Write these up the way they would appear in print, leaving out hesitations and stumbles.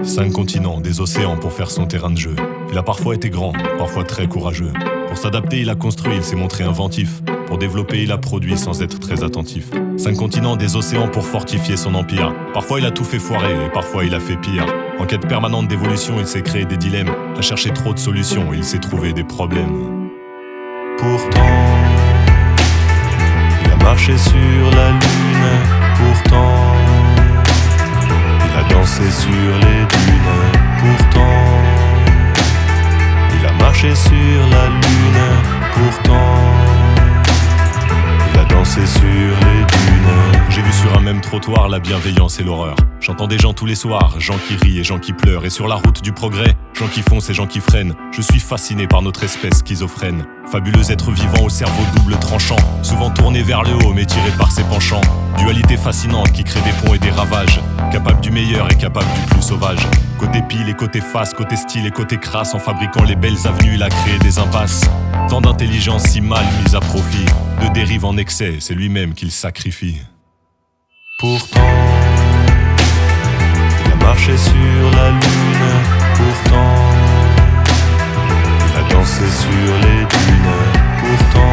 5 continents, des océans pour faire son terrain de jeu. Il a parfois été grand, parfois très courageux. Pour s'adapter, il a construit, il s'est montré inventif. Pour développer, il a produit sans être très attentif. 5 continents, des océans pour fortifier son empire. Parfois il a tout fait foirer et parfois il a fait pire. En quête permanente d'évolution, il s'est créé des dilemmes. A cherché trop de solutions, il s'est trouvé des problèmes. Pourtant, il a marché sur la lune. Pourtant, il a dansé sur les dunes. Pourtant, il a marché sur la lune. Pourtant, il a dansé sur les dunes. J'ai vu sur un même trottoir la bienveillance et l'horreur. J'entends des gens tous les soirs, gens qui rient et gens qui pleurent. Et sur la route du progrès, gens qui foncent et gens qui freinent. Je suis fasciné par notre espèce schizophrène. Fabuleux être vivant au cerveau double tranchant. Souvent tourné vers le haut mais tiré par ses penchants. Dualité fascinante qui crée des ponts et des ravages. Capable du meilleur et capable du plus sauvage. Côté pile et côté face, côté style et côté crasse. En fabriquant les belles avenues, il a créé des impasses. Tant d'intelligence si mal mise à profit. De dérive en excès, c'est lui-même qu'il sacrifie. Pourtant, il a marché sur la lune. Pourtant, il a dansé sur les dunes. Pourtant,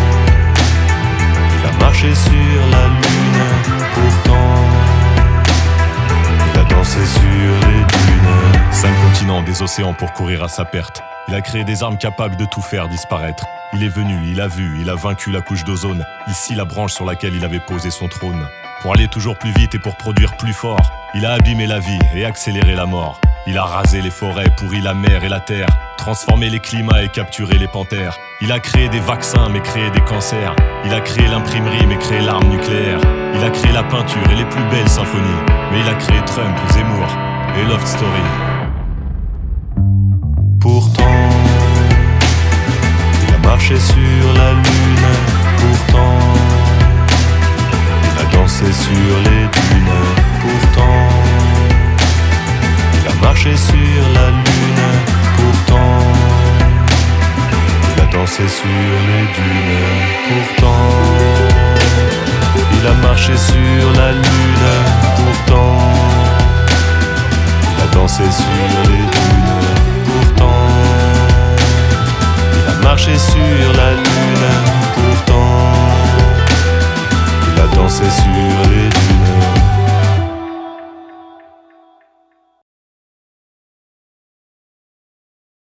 il a marché sur la lune. Pourtant, il a dansé sur les dunes. 5 continents, des océans pour courir à sa perte. Il a créé des armes capables de tout faire disparaître. Il est venu, il a vu, il a vaincu la couche d'ozone. Ici la branche sur laquelle il avait posé son trône. Pour aller toujours plus vite et pour produire plus fort, il a abîmé la vie et accéléré la mort. Il a rasé les forêts, pourri la mer et la terre, transformé les climats et capturé les panthères. Il a créé des vaccins mais créé des cancers. Il a créé l'imprimerie mais créé l'arme nucléaire. Il a créé la peinture et les plus belles symphonies. Mais il a créé Trump, Zemmour et Love Story. Pourtant, il a marché sur la lune. Pourtant, il a dansé sur les dunes. Pourtant, il a marché sur la lune. Pourtant, il a dansé sur les dunes. Pourtant, il a marché sur la lune. Pourtant, il a dansé sur les dunes. Pourtant, il a marché sur la lune.